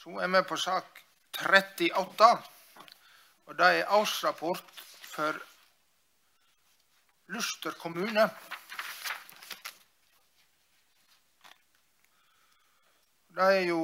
Så vi på sak 38, og det årsrapport for Luster kommune. Det jo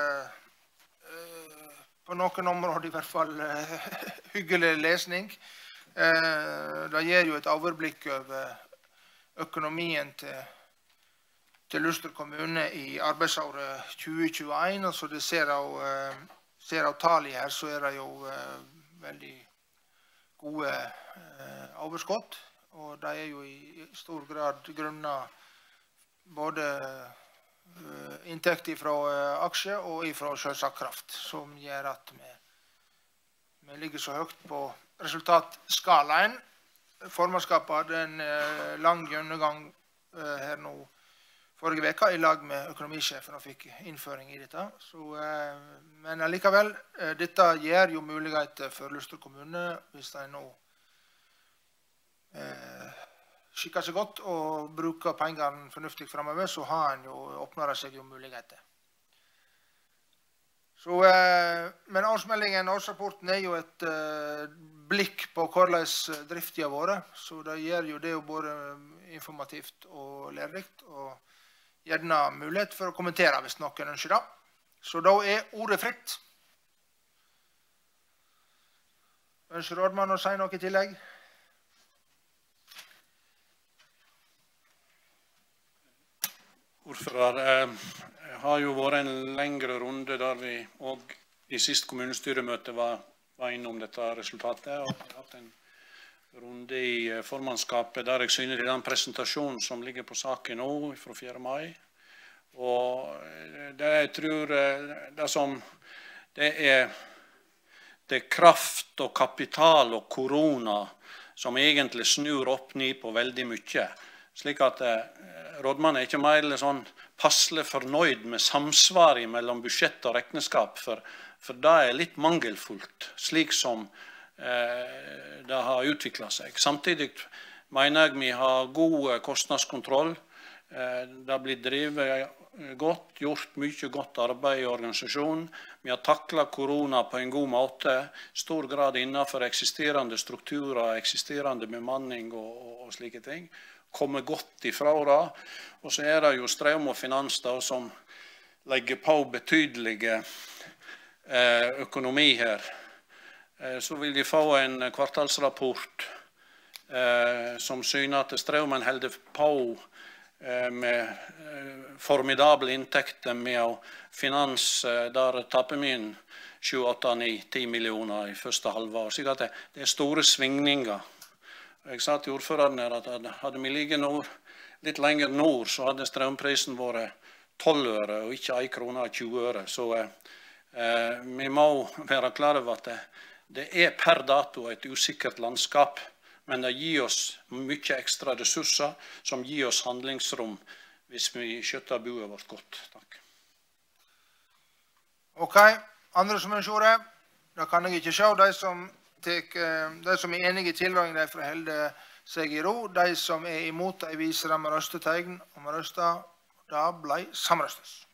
på noen områder i hvert fall hyggelig lesning. Det gir jo et overblikk over økonomien til Luster kommune i arbeidsåret 2021, og så det ser av tallet her, så det jo veldig gode overskott, og det jo i stor grad grunnet både inntekt fra aksje og fra selvsagt kraft, som gjør at vi ligger så høyt på resultatskalaen. Formannskapet hadde en lang gjennomgang her nå forrige veka i lag med økonomisjefen og fikk innføring i dette. Men allikevel, dette gir jo muligheter for Luster kommune hvis de nå skikker seg godt og bruker pengene fornuftig fremover, så har en jo åpnet seg jo muligheter. Men årsmeldingen, årsrapporten jo et blikk på hvordan driften har vært, så det gjør jo det jo både informativt og lærerikt, og gjerne mulighet for å kommentere hvis noen ønsker det. Så da ordet fritt. Ønsker rådmann å si noe i tillegg? Ordfører, har jo vært en lengre runde der vi og i siste kommunestyremøte var innom dette resultatet, og vi har hatt en runde i formannskapet der jeg synes i den presentasjonen som ligger på saken nå fra 4. mai. Og det jeg tror det kraft og kapital og korona som egentlig snur opp ned på veldig mye. Slik at rådmannen ikke mer sånn passelig fornøyd med samsvaret mellom budsjett og regnskap, for det litt mangelfullt, slik som det har utviklet seg. Samtidig mener jeg vi har god kostnadskontroll. Det har blitt drevet godt, gjort mye godt arbeid i organisasjonen. Vi har taklet korona på en god måte, stor grad innenfor eksisterende strukturer, eksisterende bemanning og slike ting. Kommer godt ifra det, og så det jo Straum og Finans da, som legger på betydelige økonomi her. Så vil de få en kvartalsrapport som syner at Straumen holder på med formidable inntekter med Finans, der taper vi 7, 8, 9, 10 millioner i første halvår. Så det store svingninger. Jeg sa til ordføreren her at hadde vi ligget litt lenger nord, så hadde strømprisen vært 12 øre og ikke 1 krone og 20 øre. Så vi må være klare over at det per dato et usikkert landskap, men det gir oss mye ekstra ressurser som gir oss handlingsrom hvis vi skjøtter buet vårt godt. Takk. Ok, andre som ønsker ordet? Da kan jeg ikke se. De som enige i tilrådingen, de får holde seg i ro. De som imot, de viser dem med røstetegn, og med røster, da ble samrøstes.